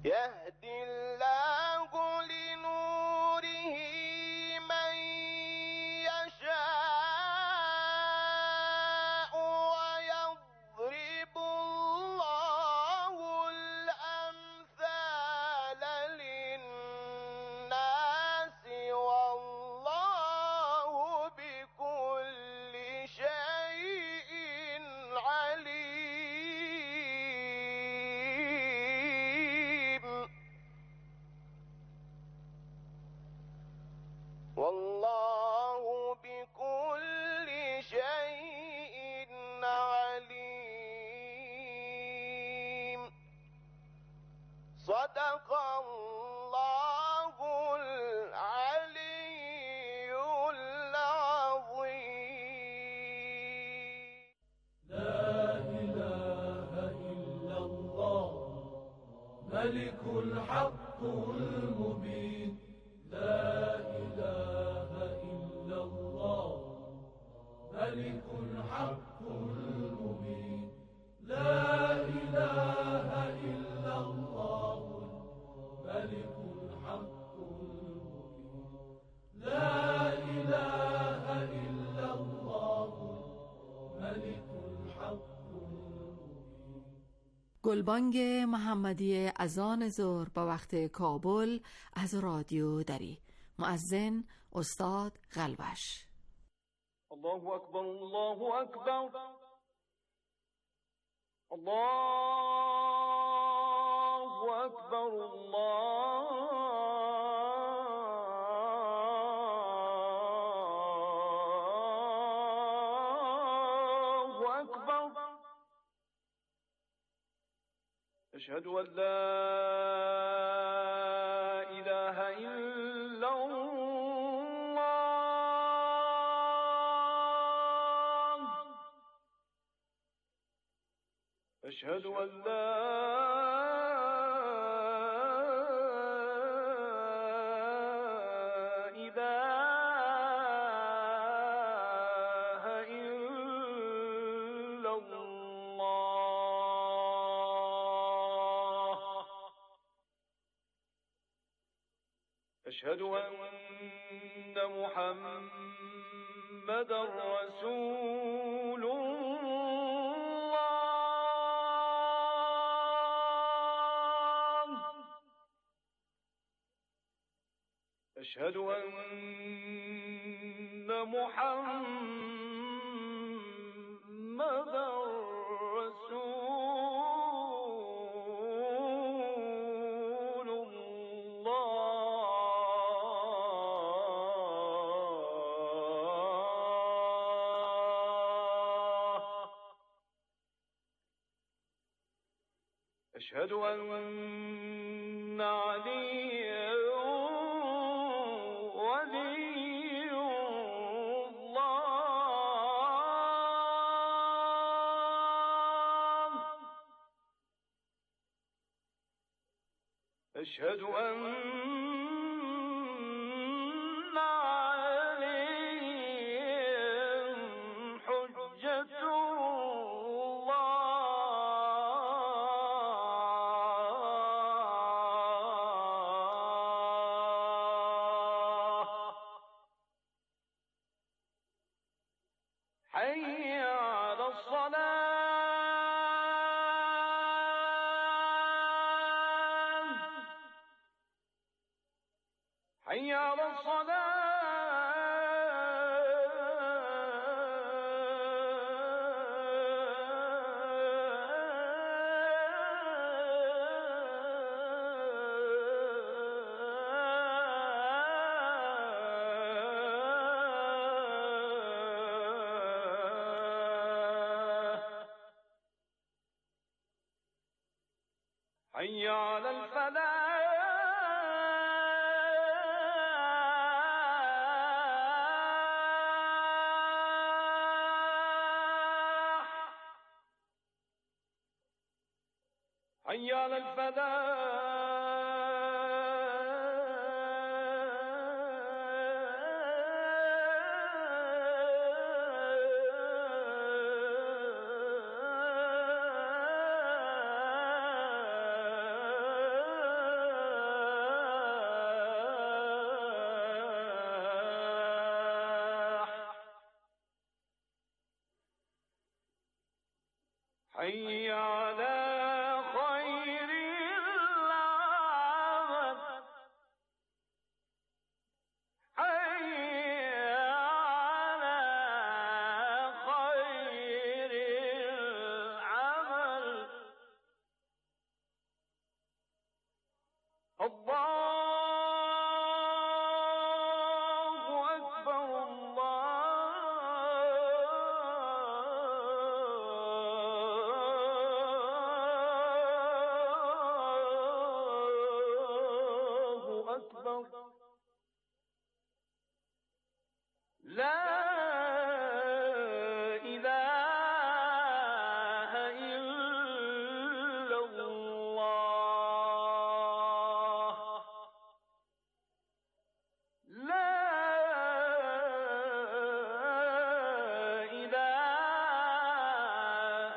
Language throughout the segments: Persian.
يهدي الله لنوره من يشاء ويضرب الله الأمثال للناس والله بكل شيء عليم. والله بكل شيء عليم. صدق الله العلي العظيم. لا إله إلا الله ملك الحق المبين. لا إله إلا الله ملك الحق المبين. لا إله إلا الله ملك الحق المبين. لا إله إلا الله ملك الحق المبين. گلبانگ محمدی اذان ظهر با وقت کابل از رادیو دری. مؤذن استاد قلبش. الله أكبر الله أكبر الله أكبر الله أكبر. أشهد أن لا إله إلا الله. أشهد أن لا إله إلا الله. أشهد أن محمدا رسول الله. أشهد أن محمدا رسول الله. أشهد أن عليا ولي الله. أشهد أن عليهم حجة الله. حي على الصلاة. حي على الصلاة. حي على الفلاح. حي على الفلاح. لا إله إلا الله لا إله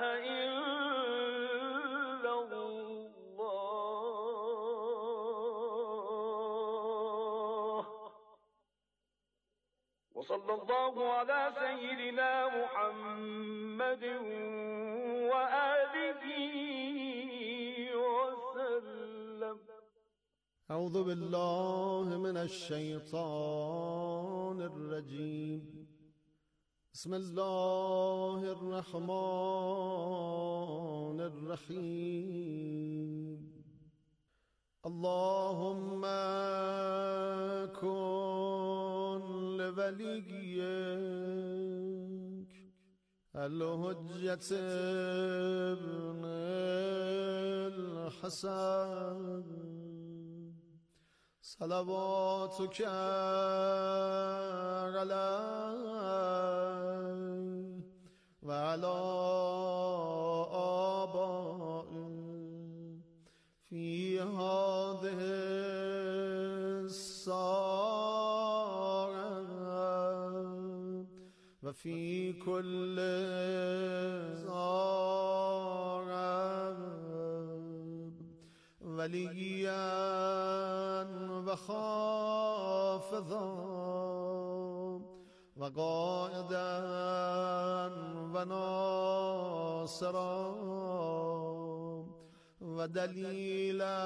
إلا الله وصلى الله على سيدنا محمد وآله وسلم. أعوذ بالله من الشيطان الرجيم. بسم الله الرحمن الرحيم. اللهم كن لوليك الحجة ابن الحسن صلواتك عليه وعلى آبائه في هذه الساعة وفي كل ساعة وليا وخافضا وقائدا وناصرا ودليلا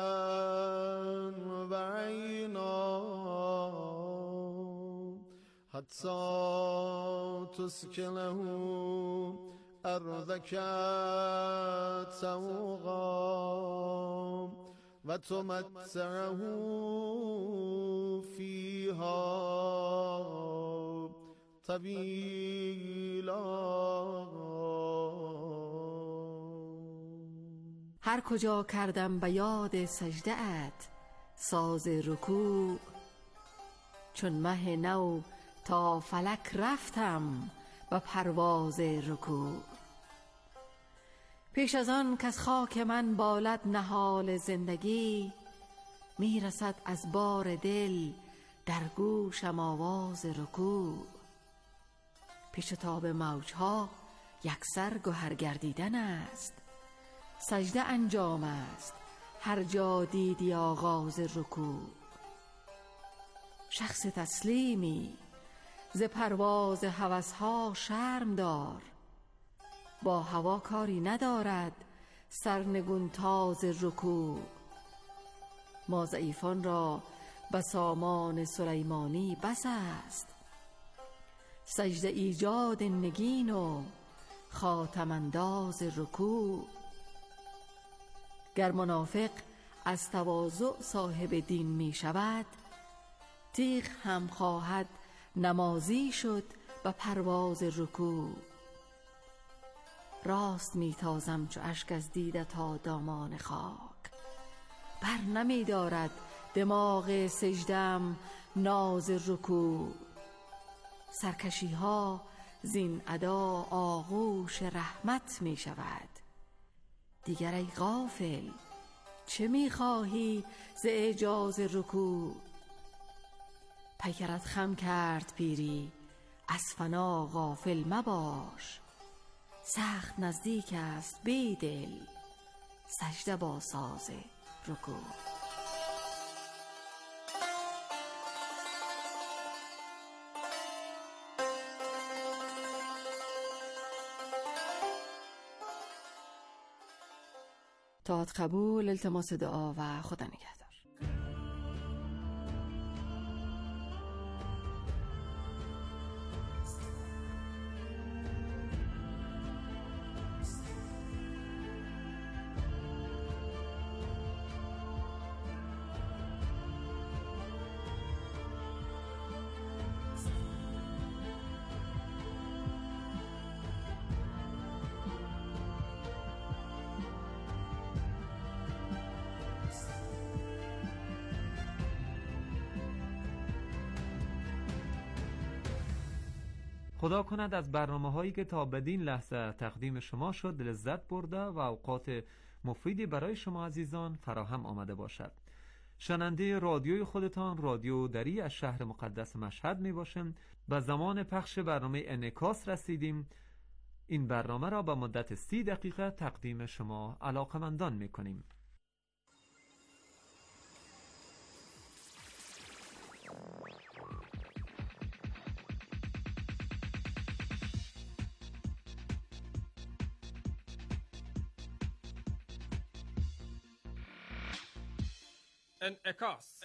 وعينا حتى تسكنه أرضك توغا وتمتعه فيها طویلا. هر کجا کردم به یاد سجده ات ساز رکوع، چون مه نو تا فلک رفتم به پرواز رکوع. پیش از آن که از خاک من بالد نهال زندگی، میرسد از بار دل در گوشم آواز رکوع. پیش تاب موجها یکسر گهر گردیدن است، سجده انجام است هر جا دیدی آغاز رکوع. شخص تسلیمی ز پرواز هوسها شرم دار، با هوا کاری ندارد سرنگون تاز رکوع. ما ضعیفان را به سامان سلیمانی بس است، سجده ایجاد نگین و خاتم انداز رکوع. گر منافق از تواضع صاحب دین می شود، تیغ هم خواهد نمازی شد به پرواز رکوع. راست می تازم چو اشک از دیده تا دامان خاک، بر نمی دارد دماغ سجدم ناز رکوع. سرکشی ها زین ادا آغوش رحمت می شود، دیگر ای غافل چه می خواهی ز اعجاز رکوع. پیکرت خم کرد پیری از فنا غافل مباش، سخت نزدیک است بیدل سجده با ساز رکوع. طاعت قبول، التماس دعا و خدا نگهدار. خدا کند از برنامه‌هایی که تا بدین لحظه تقدیم شما شد لذت برده و اوقات مفیدی برای شما عزیزان فراهم آمده باشد. شنونده رادیوی خودتان رادیو دری از شهر مقدس مشهد می باشم. به زمان پخش برنامه انعکاس رسیدیم. این برنامه را به مدت 30 دقیقه تقدیم شما علاقمندان می کنیم. انعکاس.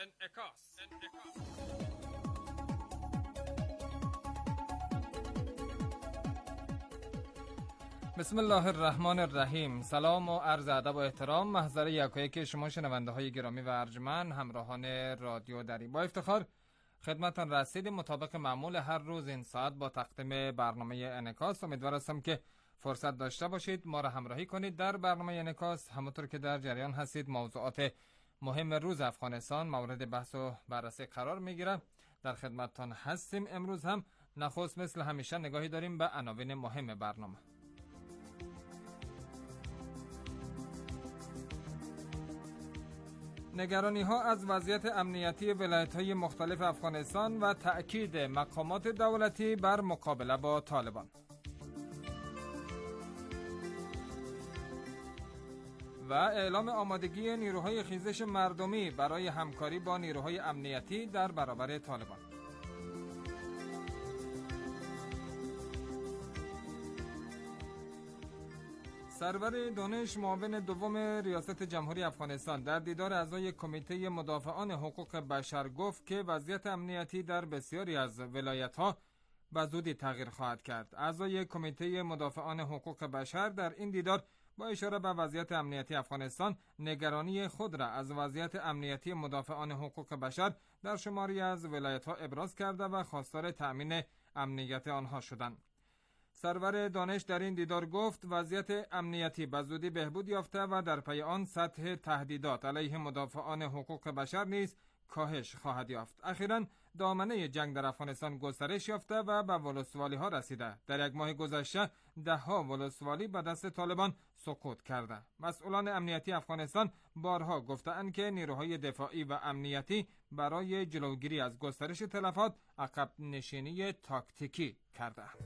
بسم الله الرحمن الرحیم. سلام و عرض ادب و احترام محضر یکایک شما شنونده های گرامی و ارجمند همراهان رادیو دری. با افتخار خدمتتان رسیدیم مطابق معمول هر روز این ساعت با تقدیم برنامه انعکاس. امیدوار هستم که فرصت داشته باشید ما را همراهی کنید در برنامه انعکاس. همونطور که در جریان هستید موضوعات مهم روز افغانستان مورد بحث و بررسی قرار میگیره. در خدمتتان هستیم. امروز هم نخست مثل همیشه نگاهی داریم به عناوین مهم برنامه. نگرانی ها از وضعیت امنیتی ولایت های مختلف افغانستان و تأکید مقامات دولتی بر مقابله با طالبان. و اعلام آمادگی نیروهای خیزش مردمی برای همکاری با نیروهای امنیتی در برابر طالبان. سرور دانش معاون دوم ریاست جمهوری افغانستان در دیدار اعضای کمیته مدافعان حقوق بشر گفت که وضعیت امنیتی در بسیاری از ولایت‌ها به زودی تغییر خواهد کرد. اعضای کمیته مدافعان حقوق بشر در این دیدار با اشاره به وضعیت امنیتی افغانستان نگرانی خود را از وضعیت امنیتی مدافعان حقوق بشر در شماری از ولایت‌ها ابراز کرده و خواستار تأمین امنیت آنها شدند. سرور دانش در این دیدار گفت وضعیت امنیتی به زودی بهبود یافته و در پی آن سطح تهدیدات علیه مدافعان حقوق بشر نیز کاهش خواهد یافت. اخیراً دامنه جنگ در افغانستان گسترش یافته و به ولسوالی ها رسیده. در یک ماه گذشته 10 ولسوالی به دست طالبان سقوط کرده. مسئولان امنیتی افغانستان بارها گفتند که نیروهای دفاعی و امنیتی برای جلوگیری از گسترش تلفات عقب نشینی تاکتیکی کردند.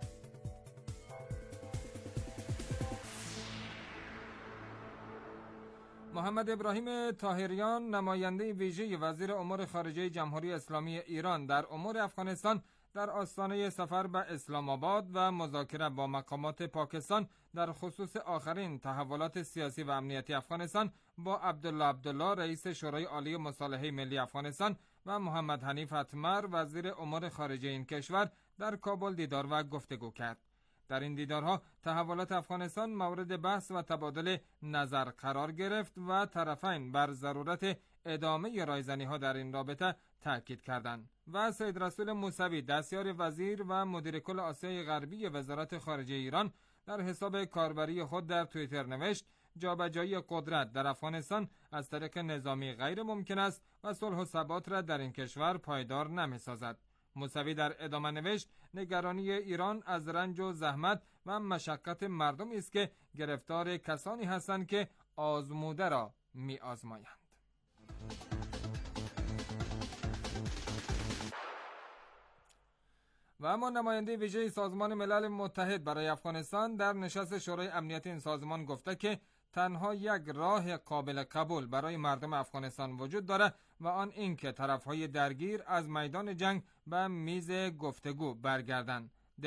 محمد ابراهیم طاهریان نماینده ویژه وزیر امور خارجه جمهوری اسلامی ایران در امور افغانستان در آستانه سفر به اسلام آباد و مذاکره با مقامات پاکستان در خصوص آخرین تحولات سیاسی و امنیتی افغانستان با عبدالله رئیس شورای عالی مصالحه ملی افغانستان و محمد حنیف اتمر وزیر امور خارجه این کشور در کابل دیدار و گفتگو کرد. در این دیدارها تحولات افغانستان مورد بحث و تبادل نظر قرار گرفت و طرفین بر ضرورت ادامه رایزنی‌ها در این رابطه تاکید کردند. و سید رسول موسوی دستیار وزیر و مدیر کل آسیای غربی وزارت خارجه ایران در حساب کاربری خود در توییتر نوشت جابجایی قدرت در افغانستان از طریق نظامی غیر ممکن است و صلح و ثبات را در این کشور پایدار نمی‌سازد. موسوی در ادامه نوشت نگرانی ایران از رنج و زحمت و مشقت مردمی است که گرفتار کسانی هستند که آزموده را می آزمایند. و اما نماینده ویژه سازمان ملل متحد برای افغانستان در نشست شورای امنیت این سازمان گفته که تنها یک راه قابل قبول برای مردم افغانستان وجود دارد و آن این که طرفهای درگیر از میدان جنگ به میز گفتگو برگردند.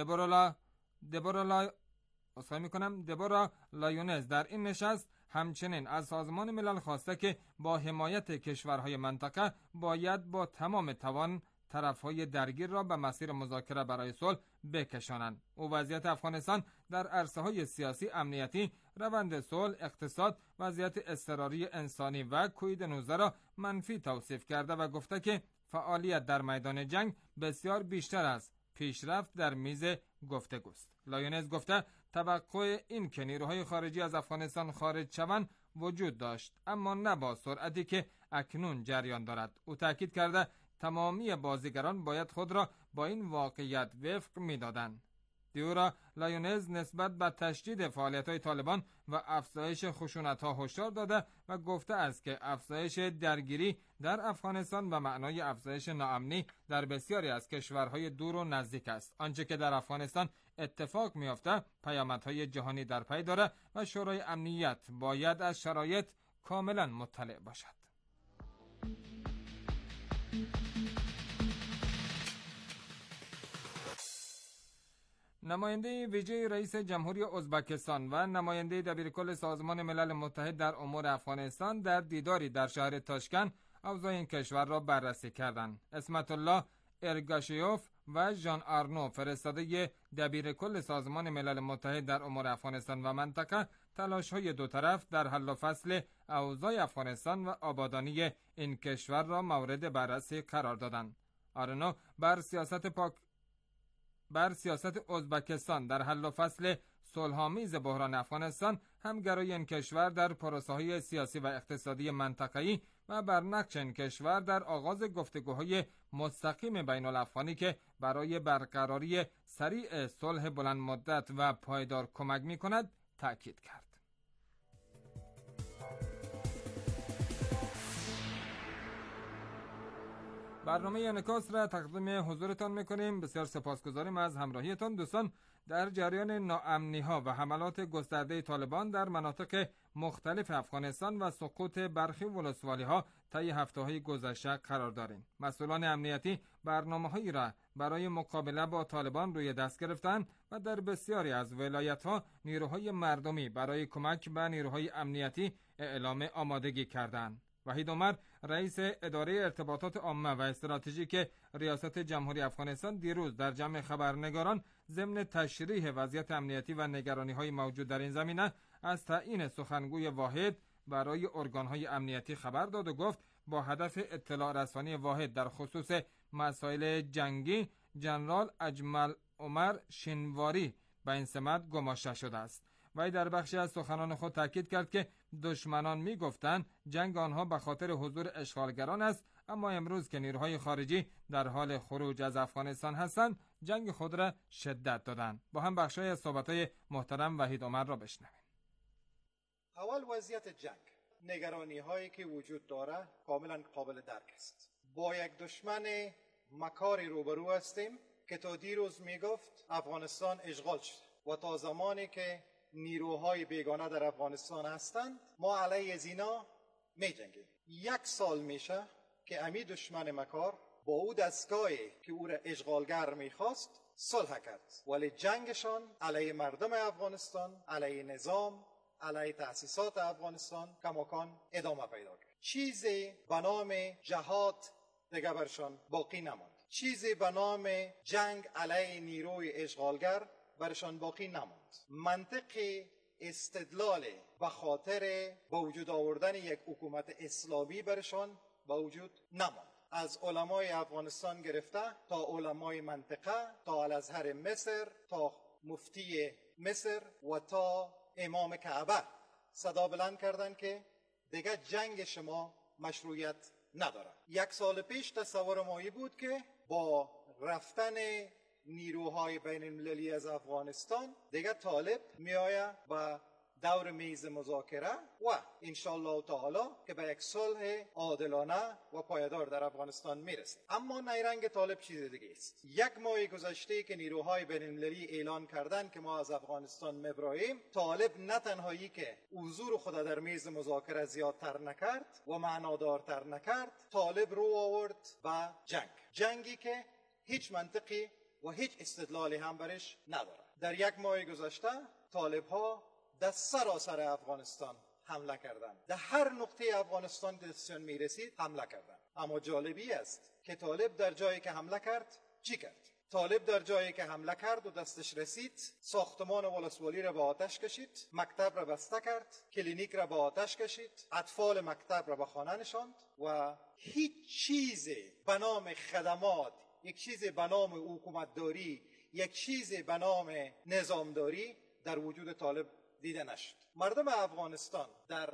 دبورا لایونز در این نشست همچنین از سازمان ملل خواسته که با حمایت کشورهای منطقه باید با تمام توان طرفهای درگیر را به مسیر مذاکره برای صلح بکشانند. او وضعیت افغانستان در عرصه‌های سیاسی، امنیتی، روند صلح، اقتصاد، وضعیت اضطراری انسانی و کووید-19 را منفی توصیف کرده و گفته که فعالیت در میدان جنگ بسیار بیشتر از پیشرفت در میز گفتگوست. لایونز گفته توقع این که نیروهای خارجی از افغانستان خارج شوند وجود داشت، اما نه با سرعتی که اکنون جریان دارد. او تاکید کرده تمامی بازیگران باید خود را با این واقعیت وفق می‌دادند. دیورا لایونز نسبت به تشدید فعالیت‌های طالبان و افزایش خشونت‌ها هشدار داده و گفته است که افزایش درگیری در افغانستان و معنای افزایش ناامنی در بسیاری از کشورهای دور و نزدیک است. آنچه که در افغانستان اتفاق می‌افته پیامدهای جهانی در پی دارد و شورای امنیت باید از شرایط کاملا مطلع باشد. نماینده ویژه رئیس جمهوری ازبکستان و نماینده دبیرکل سازمان ملل متحد در امور افغانستان در دیداری در شهر تاشکند اوضاع این کشور را بررسی کردند. اسمت الله ارگاشیوف و ژان آرنو فرستاده دبیرکل سازمان ملل متحد در امور افغانستان و منطقه تلاش‌های دو طرف در حل و فصل اوضاع افغانستان و آبادانی این کشور را مورد بررسی قرار دادند. آرنو بر سیاست ازبکستان در حل و فصل صلح‌آمیز بحران افغانستان، همگرایی این کشور در پروسه‌های سیاسی و اقتصادی منطقه‌ای و بر نقش این کشور در آغاز گفتگوهای مستقیم بین الافغانی که برای برقراری سریع صلح بلند مدت و پایدار کمک می‌کند تأکید کرد. برنامه انعکاس را تقدیم حضورتان میکنیم. بسیار سپاسگزاریم از همراهیتان. دوستان، در جریان ناامنی‌ها و حملات گسترده طالبان در مناطق مختلف افغانستان و سقوط برخی ولسوالی‌ها طی هفته‌های گذشته قرار داریم. مسئولان امنیتی برنامه‌هایی را برای مقابله با طالبان روی دست گرفتند و در بسیاری از ولایت‌ها نیروهای مردمی برای کمک به نیروهای امنیتی اعلام آمادگی کردند. وحید عمر، رئیس اداره ارتباطات عامه و استراتژیک ریاست جمهوری افغانستان، دیروز در جمع خبرنگاران ضمن تشریح وضعیت امنیتی و نگرانی‌های موجود در این زمینه از تعیین سخنگوی واحد برای ارگان‌های امنیتی خبر داد و گفت با هدف اطلاع رسانی واحد در خصوص مسائل جنگی ژنرال اجمل عمر شینواری به این سمت گماشته شده است. وی در بخشی از سخنان خود تاکید کرد که دشمنان می‌گفتند جنگ آنها به خاطر حضور اشغالگران است، اما امروز که نیروهای خارجی در حال خروج از افغانستان هستند جنگ خود را شدت دادند. با هم بخشای از صحبت‌های محترم وحید عمر را بشنویم. اول وضعیت جنگ، نگرانی هایی که وجود داره کاملا قابل درک است. با یک دشمن مکاری روبرو هستیم که تا دیروز میگفت افغانستان اشغال شد و تا زمانی که نیروهای بیگانه در افغانستان هستند ما علیه زینا می جنگیم. 1 سال میشه که امی دشمن مکار با او دستگاهی که او را اشغالگر میخواست صلح کرد، ولی جنگشان علیه مردم افغانستان، علیه نظام، علیه تأسیسات افغانستان کماکان ادامه پیدا کرد. چیزی به نام جهاد دیگه برشان باقی نماند. چیزی به نام جنگ علیه نیروی اشغالگر برشان باقی نماند. منطق استدلال به خاطر با وجود آوردن یک حکومت اسلامی برشان با وجود نماند. از علمای افغانستان گرفته تا علمای منطقه، تا الازهر مصر، تا مفتی مصر و تا امام کعبه صدا بلند کردن که دیگه جنگ شما مشروعیت نداره. 1 سال پیش تصور مایی بود که با رفتن نیروهای بین المللی از افغانستان دیگه طالب میآید و دور میز مذاکره و انشالله تعالی که به یک صلح عادلانه و پایدار در افغانستان میرسه. اما نیرنگ طالب چیز دیگه است. 1 ماه گذشته که نیروهای بین المللی اعلان کردن که ما از افغانستان میبراییم، طالب نه تنهایی که حضور خود در میز مذاکره زیادتر نکرد و معنادارتر نکرد، طالب رو آورد به جنگی که هیچ منطقی و هیچ استدلالی هم برش نداره. در 1 ماه گذشته طالب ها در سراسر افغانستان حمله کردند. در هر نقطه افغانستان که دستشان میرسید حمله کردند. اما جالبی است که طالب در جایی که حمله کرد چی کرد؟ طالب در جایی که حمله کرد و دستش رسید ساختمان ولسوالی را به آتش کشید، مکتب را بسته کرد، کلینیک را به آتش کشید، اطفال مکتب را به خانه نشاند و هیچ چیزی به نام خدمات، یک چیزی به نام حکومتداری، یک چیزی به نام نظامداری در وجود طالب دیده نشد. مردم افغانستان در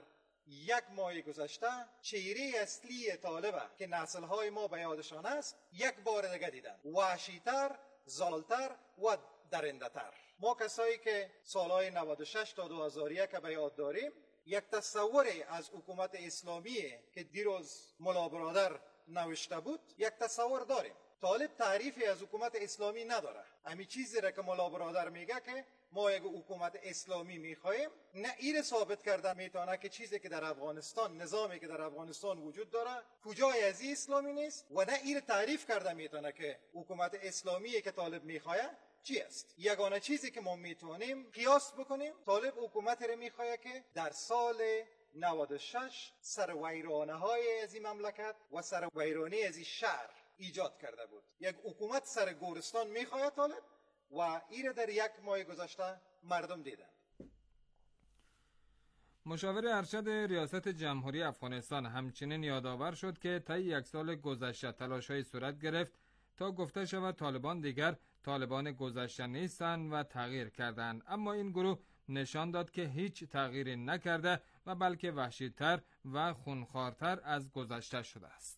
یک ماه گذشته چهره اصلی طالبه که نسل‌های ما به یادشان است یک بار دیگه دیدن، وحشی‌تر، زالتر و درنده‌تر. ما کسایی که سالهای 96 تا 2001 به یاد داریم، یک تصوری از حکومت اسلامی که دیروز ملا برادر نوشته بود یک تصور داریم. طالب تعریفی از حکومت اسلامی نداره. همین چیزی را که ملا برادر میگه که ما یک حکومت اسلامی میخواهیم، نه این ثابت کرده میتونه که چیزی که در افغانستان، نظامی که در افغانستان وجود داره کجای از اسلامی نیست، و نه این تعریف کرده میتونه که حکومت اسلامی که طالب میخواه چی است. یگانه چیزی که ما میتونیم قیاس بکنیم، طالب حکومت رو میخواه که در سال 96 سرویرانه های از این مملکت و سرویرانی از این شهر ایجاد کرده بود. یک حکومت سر گورستان میخواه طالب و این در یک ماه گذشته مردم دیدن. مشاور ارشد ریاست جمهوری افغانستان همچنین یادآور شد که طی یک سال گذشته تلاش‌های صورت گرفت تا گفته شود طالبان دیگر طالبان گذشته نیستند و تغییر کردند، اما این گروه نشان داد که هیچ تغییری نکرده و بلکه وحشی‌تر و خونخوارتر از گذشته شده است.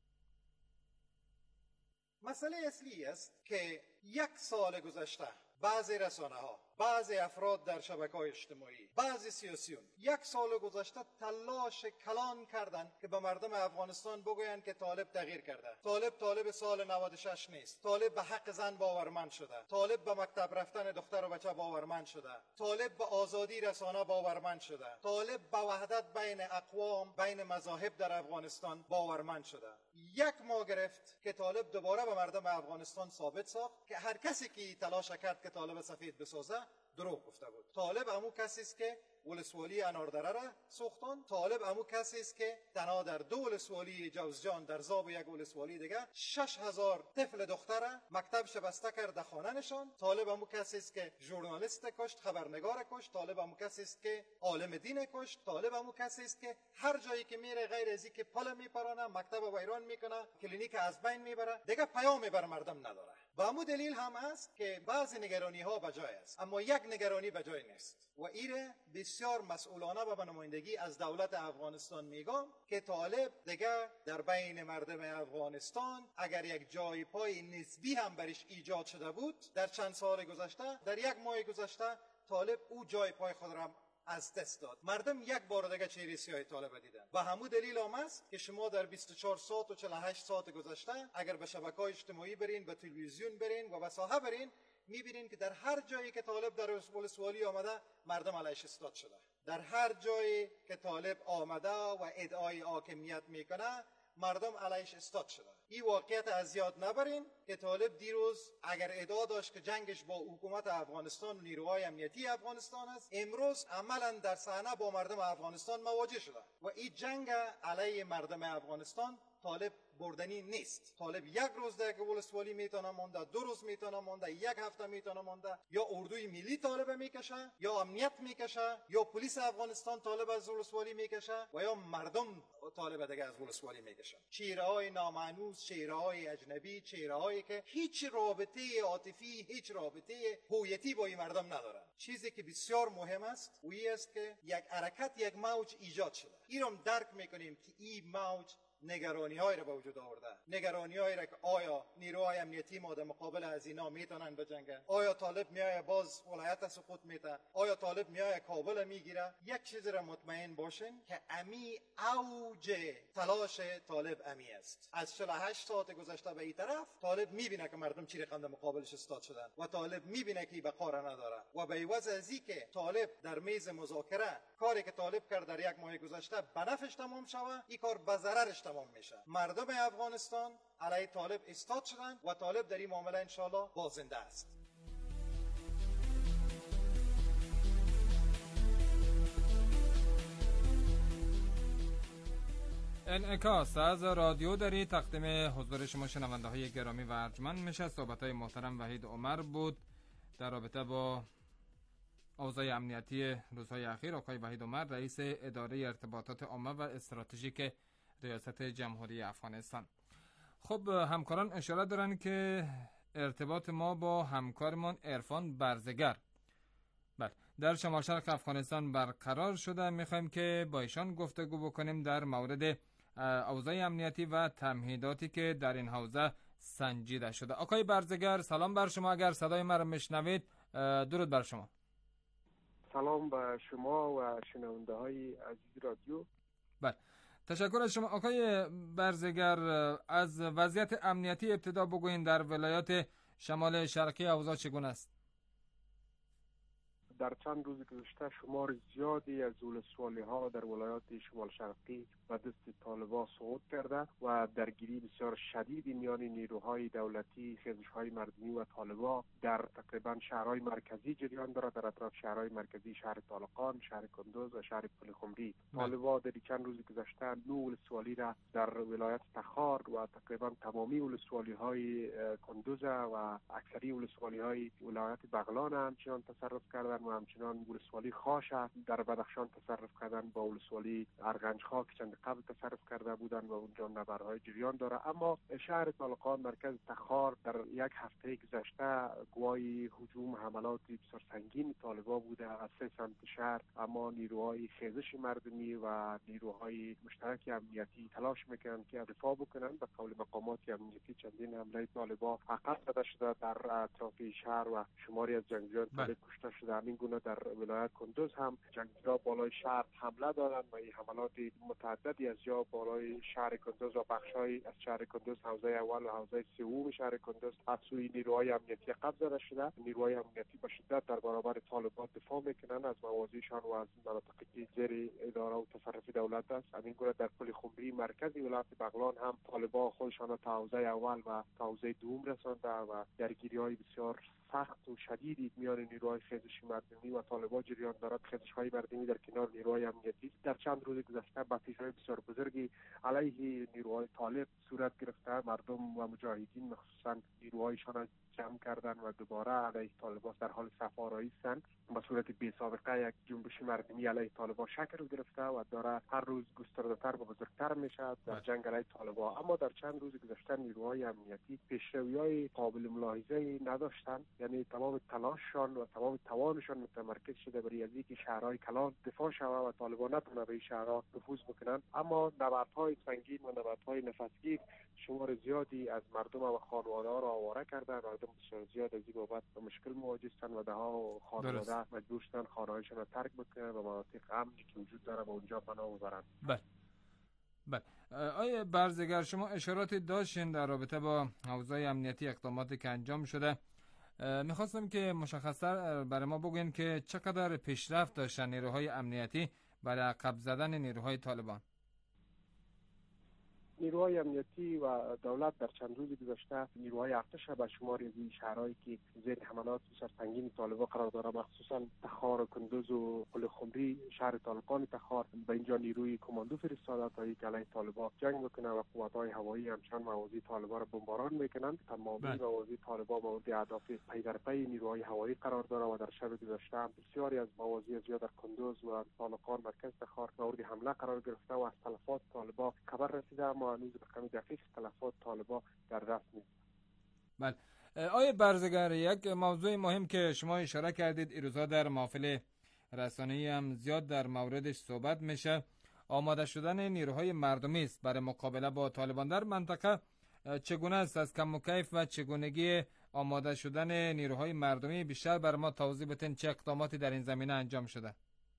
مسئله اصلی است که یک سال گذشته بعضی رسانه‌ها، بعضی افراد در شبکه‌های اجتماعی، بعضی سیاسیون یک سال گذشته تلاش کلان کردند که به مردم افغانستان بگویند که طالب تغییر کرده. طالب سال 96 نیست. طالب به حق زن باورمند شده. طالب به مکتب رفتن دختر و بچه باورمند شده. طالب به آزادی رسانه باورمند شده. طالب به وحدت بین اقوام، بین مذاهب در افغانستان باورمند شده. یک ماه گرفت که طالب دوباره به مردم افغانستان ثابت ساخت که هر کسی که تلاش کرد که طالب سفید بسازه دروغ گفته بود. طالب همون کسی است که ولسوالی اناردره را سوختان. طالب همون کسی است که تنها در 2 ولسوالی جوزجان در ذاب یک ولسوالی دیگه 6000 طفل دختره مکتبش بسته کرد خانه نشان. طالب همون کسی است که ژورنالیست کشت، خبرنگار کشت. طالب همون کسی است که عالم دین کشت. طالب همون کسی است که هر جایی که میره غیر از اینکه پل میپرانه، مکتب ویران میکنه، کلینیک از بین میبره، دیگه پیامی بر مردم نداره. و همون دلیل هم است که بعضی نگرانی ها بجای است، اما یک نگرانی بجای نیست و ایره بسیار مسئولانه و به نمایندگی از دولت افغانستان میگم که طالب دیگه در بین مردم افغانستان اگر یک جای پای نسبی هم برش ایجاد شده بود در چند سال گذشته، در یک ماه گذشته طالب او جای پای خود را از دست داد. مردم یک بار دیگه چهره سیاه طالب دیدن و همون دلیل هم است که شما در 24 ساعت و 48 ساعت گذشته اگر به شبکه‌های اجتماعی برین، به تلویزیون برین و به ساحه برین، میبینین که در هر جایی که طالب در ولسوالی آمده مردم علیش استاد شده. در هر جایی که طالب آمده و ادعای حاکمیت میکنه مردم علیش استاد شده. این واقعیت از یاد نبرین که طالب دیروز اگر ادعا داشت که جنگش با حکومت افغانستان و نیروهای امنیتی افغانستان است، امروز عملا در صحنه با مردم افغانستان مواجه شده و این جنگ علیه مردم افغانستان طالب بردنی نیست. طالب یک روز در ولسوالی میتونه مونده، 2 روز میتونه مونده، 1 هفته میتونه مونده، یا اردوی ملی طالب میکشه، یا امنیت میکشه، یا پلیس افغانستان طالب از ولسوالی میکشه و یا مردم طالب دیگه از ولسوالی میکشن. چهره‌های نامانوس، چهره‌های اجنبی، چهره‌هایی که هیچ رابطه عاطفی، هیچ رابطه هویتی با این مردم ندارن. چیزی که بسیار مهم است و این است که یک حرکت، یک موج ایجاد شده. اینو درک میکنیم که این موج نگرانی‌هایی را به وجود آورده. نگرانی‌هایی را که آیا نیروهای امنیتی ما در مقابل از اینا میتونن بجنگن؟ آیا طالب میایه باز ولایت سقوط میته؟ آیا طالب میایه کابل میگیره؟ یک چیز را مطمئن باشین که امی اوج تلاش طالب امی است. از 48 ساعت گذشته به این طرف طالب میبینه که مردم چی رقم در مقابلش استاد شدن و طالب میبینه که بقا نداره و به عوض از اینکه طالب در میز مذاکره کاری که طالب کرد در یک ماه گذشته به نفعش تمام شوه، این کار به ضررش تمام میشه. مردم افغانستان علیه طالب استاد شدن و طالب در این معامله انشالله بازنده است. انعکاس از رادیو دری تقدیم حضور شما شنونده های گرامی و ارجمند میشه. صحبت های محترم وحید عمر بود در رابطه با اوضاع امنیتی روزهای اخیر. آقای وحید عمر رئیس اداره ارتباطات عامه و استراتژیک ریاست جمهوری افغانستان. خب همکاران اشاره دارن که ارتباط ما با همکارمان عرفان برزگر در شمال شرق افغانستان برقرار شده. میخوایم که با ایشان گفتگو بکنیم در مورد اوضاع امنیتی و تمهیداتی که در این حوزه سنجیده شده. آقای برزگر، سلام بر شما. اگر صدای مرا میشنوید درود بر شما. سلام به شما و شنونده های عزیز رادیو. بله، تشکر از شما. آقای برزگر، از وضعیت امنیتی ابتدا بگوین. در ولایات شمال شرقی اوضاع چگونه است؟ در چند روز گذشته شمار زیادی از ولسوالی ها در ولایات شمال شرقی و دست طالبان سقوط کرده و درگیری بسیار شدید میان نیروهای دولتی، خیزش‌های مردمی و طالبان در تقریبا شهرهای مرکزی جریان دارد. در اطراف شهرهای مرکزی شهر طالقان، شهر کندوز و شهر پلخمری طالبان در چند روز گذشته 9 ولسوالی را در ولایت تخار و تقریبا تمامی ولسوالی های کندوز و اکثری ولسوالی های ولایت بغلان همچنان تصرف کردند و همچنان ولسوالی خاش در بدخشان تصرف کردن، با ولسوالی ارغنج‌خا که چند قبل تصرف کرده بودند و اونجا نبردهای جریان داره. اما شهر طالقان مرکز تخار در یک هفته گذشته گواهی هجوم حملات بسیار سنگین طالبان بوده از 3 سمت شهر، اما نیروهای خیزش مردمی و نیروهای مشترک امنیتی تلاش میکنند که دفاع بکنند. به قول مقامات امنیتی چندین حمله طالبان عقب زده شده در اطراف شهر و شماری از جنگجویان طالب کشته شده. همین گونه در ولایت کندوز هم جنگجویان بالای شهر حمله دارند و این حملات متعددی از جا بالای شهر کندوز و بخشای از شهر کندوز، حوزه اول و حوزه سوم شهر کندوز از سوی نیروهای امنیتی قبض زده شده. نیروهای امنیتی با شدت در برابر طالبان دفاع میکنند از مواضعشان و از مناطقی که زیر اداره و تصرف دولت است. همین گونه در پلخمری مرکز ولایت بغلان هم طالبان خودشان تا حوزه اول و تا حوزه دوم رسانده و درگیری‌های بسیار سخت و شدیدی میان نیروهای خیزش مردمی و طالبان جریان دارد. خیزش‌های مردمی در کنار نیروهای امنیتی در چند روز گذشته باتیش‌های بسیار بزرگی علیه نیروهای طالب صورت گرفته. مردم و مجاهدین مخصوصا نیروهایشان را جمع کردن و دوباره علیه طالبان در حال صف‌آرایی هستند. به صورت بی‌سابقه یک جنبش مردمی علیه طالبان شکل گرفته و داره هر روز گسترده‌تر و بزرگتر میشد در جنگ علیه طالبان. اما در چند روز گذشته نیروهای امنیتی پیشروی‌های قابل ملاحظه‌ای نداشتند، یعنی تمام تلاششان و تمام توانشان متمرکز شده بر اینکه شهرهای کلان دفاع شود و طالبان نتونه به این شهرها نفوذ بکنند. اما نبردهای سنگین و نبردهای نفسگیر شمار زیادی از مردم و خانواده‌ها را آواره کردند. مردم بسیار زیاد از این بابت با مشکل مواجه هستند و ده‌ها خانواده مجبور شدند خانه‌هایشان را ترک بکنند و مناطق امنی که وجود داره به اونجا پناه ببرند. بله. آیه برزگر، شما اشاراتی داشتین در رابطه با حوزه امنیتی اقداماتی که انجام شده. میخواستم که مشخص‌تر برای ما بگوین که چقدر پیشرفت داشتن نیروهای امنیتی برای عقب زدن نیروهای طالبان. نیروهای امنیتی و دولت در چند روز گذشته نیروهای ارتش به شمار از این شهرهایی که زیر حملات بسیار سنگین طالبان قرار داره، مخصوصا تخار، کندوز و پلخمری، شهر طالقان تخار، به اینجا نیروی کماندو فرستاده تا اینکه علیه طالبان جنگ بکنه و قوت‌های هوایی همچنان مواضع طالبان را بمباران میکنند. تمامی مواضع طالبان مورد اهداف پی در پی نیروهای هوایی قرار داره و در شب گذشته هم بسیاری از مواضع از در کندوز و طالقان مرکز تخار مورد حمله قرار گرفته و از تلفات طالبان خبر رسیده، اما هنوز رقم دقیق تلفات طالبان در دست نیست. بله. آیه برزگر، یک موضوع مهم که شما اشاره کردید این روزها در محافل رسانه‌ای هم زیاد در موردش صحبت میشه، آماده شدن نیروهای مردمی است برای مقابله با طالبان در منطقه. چگونه است؟ از کم و کیف و چگونگی آماده شدن نیروهای مردمی بیشتر بر ما توضیح بدین. چه اقداماتی در این زمینه انجام شده؟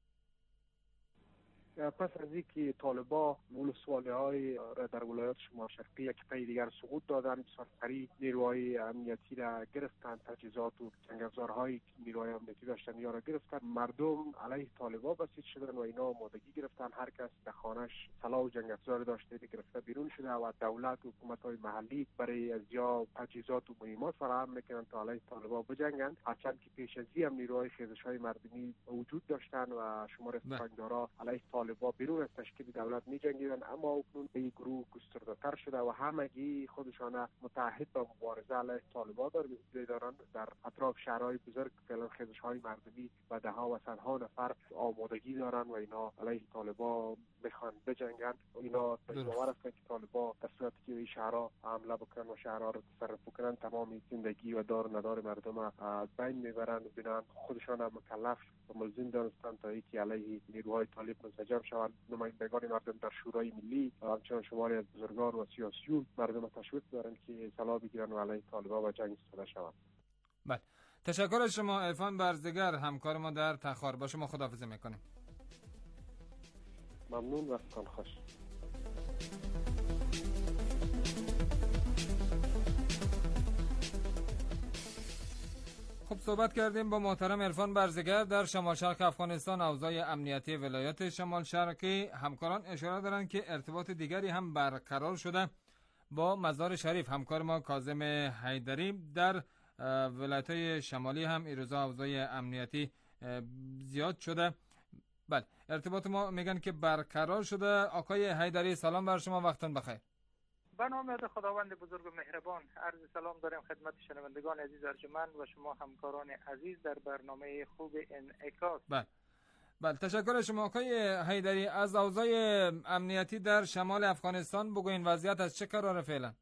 پس از اینکه طالبان ولسوالی‌های را در ولایات شمال شرقی یک پای دیگر سقوط دادند، بسیار سریع نیروهای امنیتی را گرفتند، تجهیزات و جنگ‌افزارهایی که نیروهای امنیتی داشتند یا را گرفتند. مردم علیه طالبان بسیج شدند و اینا آمادگی گرفتند. هر کس در خانه‌اش سلاح و جنگ‌افزار داشته گرفته بیرون شده و دولت و حکومت‌های محلی برای از جا تجهیزات و مهمات فراهم می‌کنند تا علیه طالبان بجنگند. هرچند که پیش از این هم نیروهای خیزش‌های مردمی وجود داشتند و شمار تفنگدارا علیه طالبان بیرون از تشکیل دولت می جنگیدند، اما اکنون به این گروه گسترده‌تر شده و همگی خودشان متحد به مبارزه علیه طالبان دارند. در اطراف شهرهای بزرگ فعلا خیزش‌های مردمی و ده‌ها و صدها نفر آمادگی دارند و اینا علیه طالبان بخوان بجنگن. اینا باور هستن که طالبان در صورتی که این شهرها حمله بکنن و شهرها رو تصرف بکنن تمام زندگی و دار و ندار مردم از بین میبرن و بنابراین خودشان هم مکلف و ملزم دانستن تا اینکه علیه نیروهای طالب منسجم شوند. نمایندگان مردم در شورای ملی و همچنان شماری از بزرگان و سیاسیون مردم تشویق دارن که سلاح بگیرن و علیه طالبان و جنگ ایستاده شوند. بله، تشکر از شما عرفان برزگر، همکار ما در تخار. با شما خداحافظی میکنیم. ممنون، وقتتان خوش. خب صحبت کردیم با محترم عرفان برزگر در شمال شرق افغانستان. اوضاع امنیتی ولایت شمال شرقی. همکاران اشاره دارند که ارتباط دیگری هم برقرار شده با مزار شریف. همکار ما کاظم حیدری در ولایت‌های شمالی هم این روزا اوضاع امنیتی زیاد شده. بله، ارتباط ما میگن که برقرار شده. آقای حیدری سلام بر شما، وقتتون بخیر. به نام خداوند بزرگ و مهربان عرض سلام داریم خدمت شنوندگان عزیز ارجمند و شما همکاران عزیز در برنامه خوب انعکاس. بله، تشکر شما آقای حیدری. از اوضاع امنیتی در شمال افغانستان بگوین، وضعیت از چه قراره فعلا؟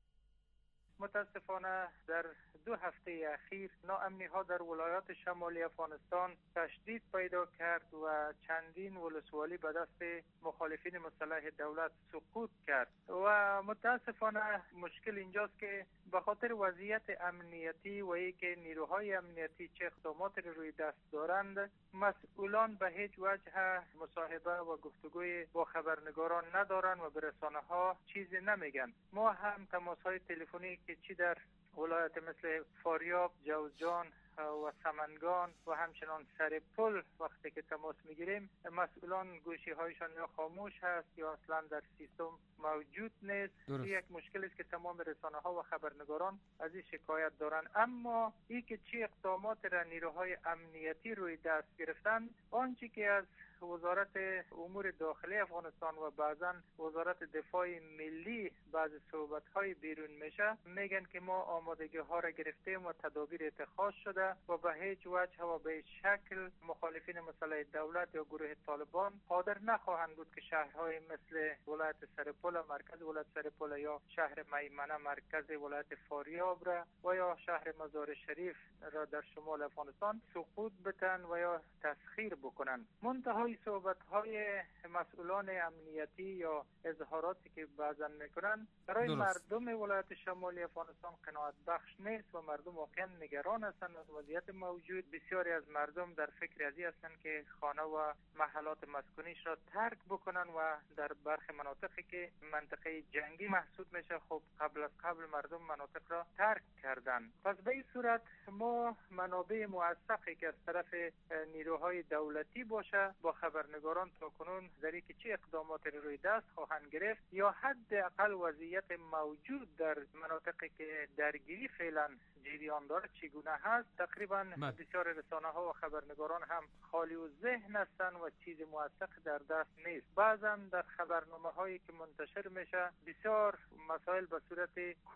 متاسفانه در 2 هفته اخیر ناامنی ها در ولایات شمالی افغانستان تشدید پیدا کرد و چندین ولسوالی به دست مخالفین مسلح دولت سقوط کرد و متاسفانه مشکل اینجاست که به خاطر وضعیت امنیتی و اینکه نیروهای امنیتی چه اقدامات روی دست دارند، مسئولان به هیچ وجه مصاحبه و گفتگوی با خبرنگاران ندارن و به رسانه ها چیزی نمیگن. ما هم تماس های تلفنی که چی در ولایت مثل فاریاب، جوزجان و سمنگان و همچنان سرپل وقتی که تماس میگیریم، مسئولان گوشی هایشان یا خاموش هست یا اصلا در سیستم موجود نیست. یک مشکلی است که تمام رسانه ها و خبرنگاران از این شکایت دارند. اما این که چی اقدامات را نیروهای امنیتی روی دست گرفتن، آنچه که از وزارت امور داخلی افغانستان و بعضا وزارت دفاع ملی بعض صحبت های بیرون میشه، میگن که ما آمادگی ها را گرفتیم و تدابیر اتخاذ شده و به هیچ وجه و به هیچ شکل مخالفین مسلح دولت یا گروه طالبان قادر نخواهند بود که شهرهای مثل ولایت سرپل مرکز ولایت سرپل یا شهر میمنه مرکز ولایت فاریاب را و یا شهر مزار شریف را در شمال افغانستان سقوط بدن و یا تسخیر بکنن. منتهای صحبت‌های مسئولان امنیتی یا اظهاراتی که بعضا میکنن برای مردم ولایت شمالی افغانستان قناعت بخش نیست و مردم واقعا نگران هستند از وضعیت موجود. بسیاری از مردم در فکر ازی هستند که خانه و محلات مسکونیش را ترک بکنن و در برخی مناطقی که منطقه جنگی محسوب میشه، خب قبل از قبل مردم مناطق را ترک کردن. پس به این صورت ما منابع موثقی که از طرف نیروهای دولتی باشه با خبرنگاران تا کنون در اینکه چه اقدامات روی دست خواهند گرفت یا حداقل وضعیت موجود در مناطقی که درگیری فعلا جریان داره چگونه هست. تقریبا بسیار رسانه ها و خبرنگاران هم خالی و ذهن هستند و چیز موثق در دست نیست. بعضا در خبرنامه هایی که منتشر میشه بسیار مسائل به صورت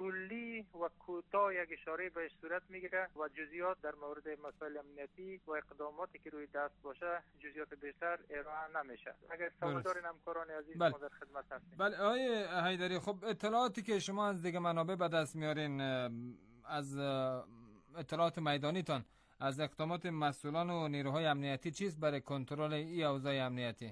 کلی و کوتاه یک اشاره بهش صورت میگیره و جزئیات در مورد مسائل امنیتی و اقداماتی که روی دست باشه جزئیات بیشتر ارائه نمیشه. اگر سوال دارین همکاران عزیز ما در خدمت هستیم. بله آقای حیدری، خب اطلاعاتی که شما از دیگه منابع به دست میارین، از اطلاعات میدانیتان، از اقدامات مسئولان و نیروهای امنیتی چیست برای کنترل این اوضاع امنیتی؟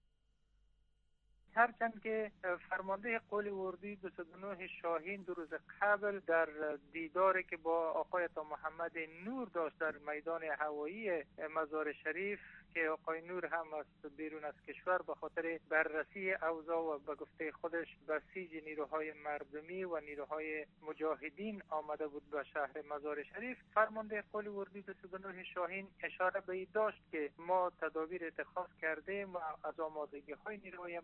هرچند که فرمانده قول اردوی 209 شاهین 2 روز قبل در دیداری که با آقای محمد نور داشت در میدان هوایی مزار شریف که آقای نور هم از بیرون از کشور به خاطر بررسی اوضاع و به گفته خودش بسیج نیروهای مردمی و نیروهای مجاهدین آمده بود به شهر مزار شریف، فرمانده قول اردوی 209 شاهین اشاره به این داشت که ما تدابیر اتخاذ کردیم و از آمادگی های نیروهای امنیتی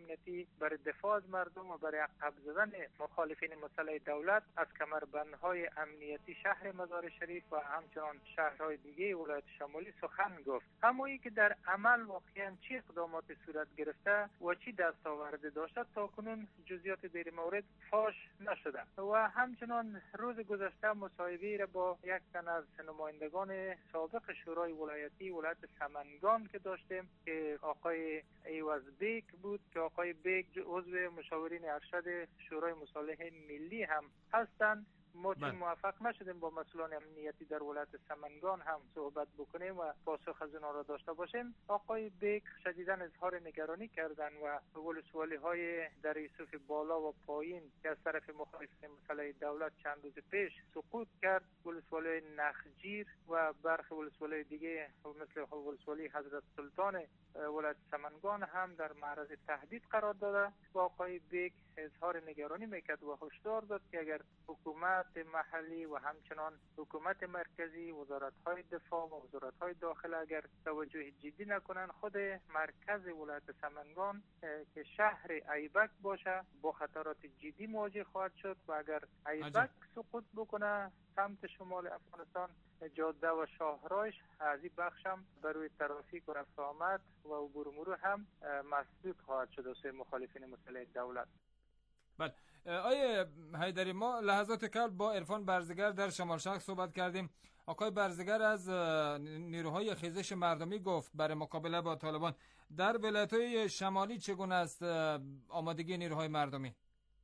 امنیتی برای دفاع از مردم و برای عقب زدن مخالفین مسلح دولت از کمربندهای امنیتی شهر مزار شریف و همچنان شهرهای دیگه ولایت شمالی سخن گفت. اما اینکه در عمل واقعا چه اقدامات صورت گرفته و چی دستاورد داشته تا کنون جزئیات در مورد فاش نشده. و همچنان روز گذشته مصاحبه را با یک تن از نمایندگان سابق شورای ولایتی ولایت سمنگان که داشتیم که آقای ایواز بیگ بود که آقای بیگ عضو مشاورین ارشد شورای مصالح ملی هم هستند. ما چون موفق نشدیم با مسئولان امنیتی در ولایت سمنگان هم صحبت بکنیم و پاسخ از اونها را داشته باشیم. آقای بیگ شدیداً اظهار نگرانی کردن و ولسوالی‌های در یوسف بالا و پایین که از طرف مخالفین مسلح دولت چند روز پیش سقوط کرد، ولسوالی نخجیر و برخی ولسوالی دیگه مثل ولسوالی حضرت سلطان ولایت سمنگان هم در معرض تهدید قرار داده. و آقای بیگ اظهار نگرانی میکرد و هشدار داد که اگر حکومت محلی و همچنان حکومت مرکزی، وزارت‌های دفاع و وزارت‌های داخل اگر توجه جدی نکنن، خود مرکز ولایت سمنگان که شهر ایبک باشه با خطرات جدی مواجه خواهد شد و اگر ایبک سقوط بکنه سمت شمال افغانستان جاده و شاهرایش از این بخش هم برای ترافیک و رفت آمد و عبور و مرور هم مسدود خواهد شد از مخالفین مسلح دولت. بله آیه حیدری، ما لحظات قبل با عرفان برزگر در شمال شرق صحبت کردیم. آقای برزگر از نیروهای خیزش مردمی گفت برای مقابله با طالبان. در ولایت‌های شمالی چگونه است آمادگی نیروهای مردمی؟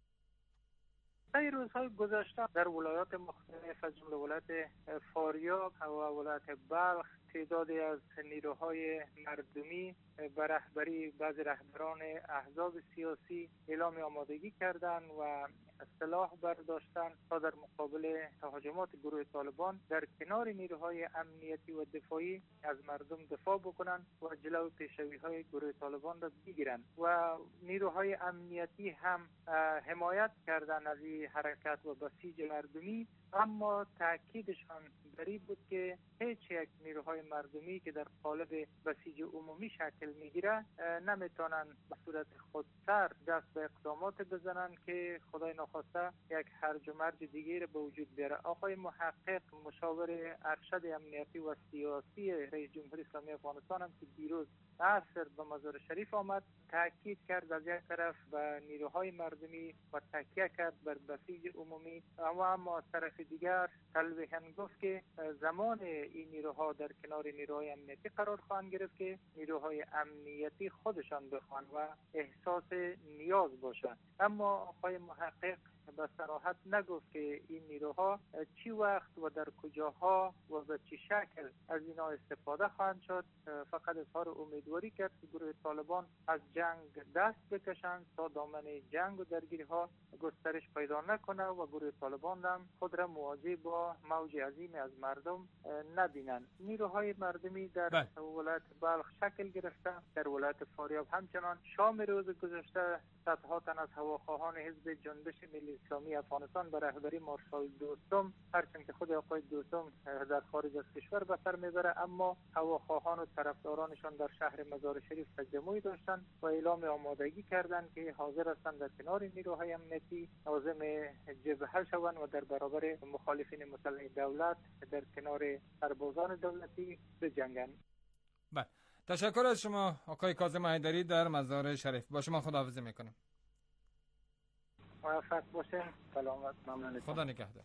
در روزهای گذشته در ولایات مختلف از جمله ولایت فاریاب و ولایت بلخ تعدادی از نیروهای مردمی به رهبری بعضی رهبران احزاب سیاسی اعلام آمادگی کردند و سلاح برداشتن تا در مقابل تهاجمات گروه طالبان در کنار نیروهای امنیتی و دفاعی از مردم دفاع بکنند و جلو پیشروی‌های گروه طالبان را بگیرند. و نیروهای امنیتی هم حمایت کردند از این حرکت و بسیج مردمی، اما تاکیدشان بر این بود که هیچ یک نیروهای مردمی که در قالب بسیج عمومی شکل میگیره نمیتونن به صورت خودسر دست به اقدامات بزنن که خدای ناخواسته یک هرج و مرج دیگه به وجود بیاره. آقای محقق مشاور ارشد امنیتی و سیاسی رئیس جمهوری اسلامی افغانستان هم که دیروز عصر به مزار شریف آمد تاکید کرد از یک طرف به نیروهای مردمی و تکیه کرد بر بسیج عمومی، اما از طرف دیگر تلویحاً گفت که زمان این نیروها در کنار نیروهای امنیتی قرار خواهند گرفت که نیروهای امنیتی خودشان بخوان و احساس نیاز باشند. اما آقای محقق به صراحت نگفت که این نیروها چی وقت و در کجاها و به چه شکل از اینا استفاده خواهند شد. فقط اظهار امیدواری کرد که گروه طالبان از جنگ دست بکشند تا دامن جنگ و درگیری ها گسترش پیدا نکنه و گروه طالبان هم خود را مواجه با موج عظیم از مردم نبینند. نیروهای مردمی در ولایت بلخ شکل گرفته، در ولایت فاریاب همچنان. شام روز گذشته صدها تن از هواخواهان حزب جنبش ملی اسلامی افغانستان به رهبری مارشال دوستم، هرچند که خود آقای دوستم در خارج از کشور به سر میبره، اما هواخواهان و طرفدارانشان در شهر مزار شریف تجمعی داشتند و اعلام آمادگی کردند که حاضر هستند در کنار نیروهای امنیتی عازم جبهه شوند و در برابر مخالفین مسلح دولت در کنار سربازان دولتی بجنگند. بله، تشکر از شما آقای کاظم حیدری در مزار شریف. با شما خداحافظی میکنیم. موفق باشین. سلامت. ممنون. خدا نگهدار.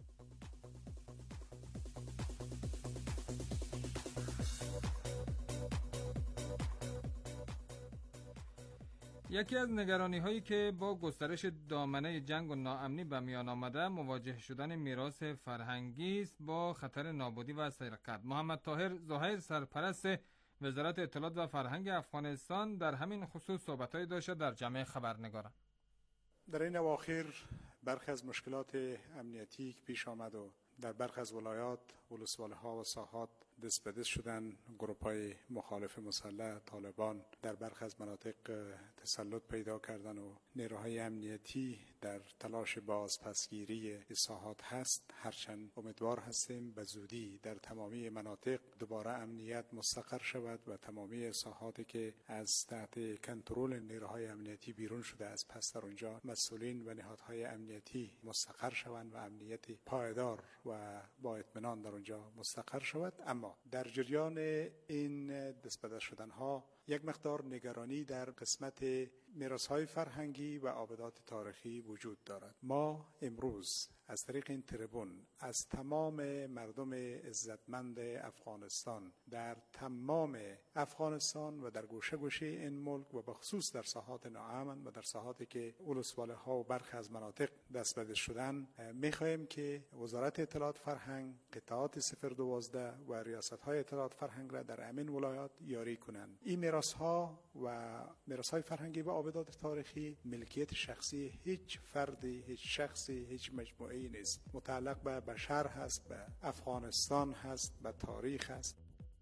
یکی از نگرانی هایی که با گسترش دامنه جنگ و ناامنی به میان آمده مواجه شدن میراث فرهنگی است با خطر نابودی و سرقت. محمد طاهر زهیر سرپرست وزارت اطلاعات و فرهنگ افغانستان در همین خصوص صحبت‌هایی داشته در جمع خبرنگاران. در این اواخر برخی از مشکلات امنیتی که پیش آمد و در برخی از ولایات ولسوالی‌ها و ساحات دست به دست شدن گروه‌های مخالف مسلح طالبان در برخی از مناطق تسلط پیدا کردن و نیروهای امنیتی در تلاش بازپسگیری ساحات هست. هرچند امیدوار هستیم به زودی در تمامی مناطق دوباره امنیت مستقر شود و تمامی ساحاتی که از تحت کنترل نیروهای امنیتی بیرون شده از پس در اونجا مسئولین و نهادهای امنیتی مستقر شوند و امنیت پایدار و با اطمینان در اونجا مستقر شود. اما در جریان این دست به دست شدنها یک مقدار نگرانی در قسمت میراث‌های فرهنگی و آبادات تاریخی وجود دارد. ما امروز از طریق این تریبون از تمام مردم عزتمند افغانستان در تمام افغانستان و در گوشه گوشه این ملک و بخصوص در ساحات ناامن و در ساحاتی که ولسوالی‌ها و برخی از مناطق دست به دست شدن می‌خواهیم که وزارت اطلاعات فرهنگ، قطعات 012 و ریاست‌های اطلاعات فرهنگ را در همین ولایات یاری کنند. این میراث‌ها و میراث‌های فرهنگی و آبادات تاریخی ملکیت شخصی هیچ فردی، هیچ شخصی، هیچ مجموعه‌ای نیست. متعلق به بشر هست، به افغانستان هست، به تاریخ هست.